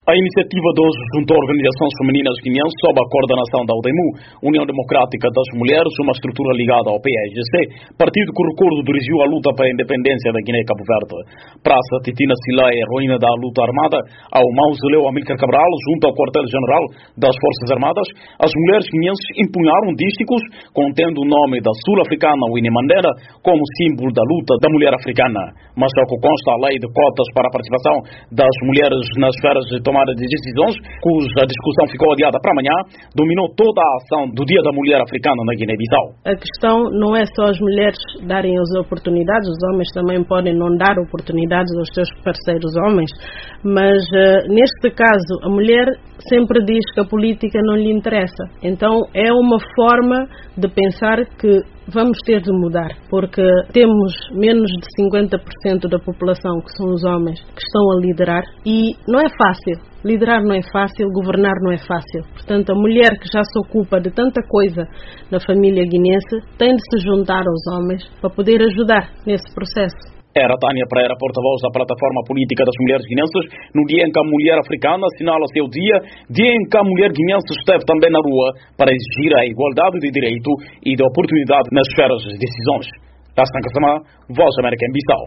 A iniciativa de hoje juntou organizações femininas guineenses sob a coordenação da UDEMU, União Democrática das Mulheres, uma estrutura ligada ao PAIGC, partido que, recordo, dirigiu a luta para a independência da Guiné-Cabo Verde. Praça Titina Silé, heroína da luta armada, ao mausoleu Amílcar Cabral, junto ao quartel-general das Forças Armadas, as mulheres guineenses empunharam dísticos contendo o nome da sul-africana Winnie Mandela como símbolo da luta da mulher africana. Mas, ao que consta, a lei de cotas para a participação das mulheres nas esferas de tomada de decisões, cuja discussão ficou adiada para amanhã, dominou toda a ação do Dia da Mulher Africana na Guiné-Bissau. A questão não é só as mulheres darem as oportunidades, os homens também podem não dar oportunidades aos seus parceiros homens, mas neste caso a mulher sempre diz que a política não lhe interessa. Então é uma forma de pensar que vamos ter de mudar, porque temos menos de 50% da população que são os homens que estão a liderar e não é fácil. Liderar não é fácil, governar não é fácil. Portanto, a mulher que já se ocupa de tanta coisa na família guinense tem de se juntar aos homens para poder ajudar nesse processo. Era Tânia Pereira, porta-voz da Plataforma Política das Mulheres Guinenses, no dia em que a mulher africana assinala seu dia em que a mulher guinense esteve também na rua para exigir a igualdade de direito e de oportunidade nas esferas de decisões. Hassan Kasama, Voz da América em Bissau.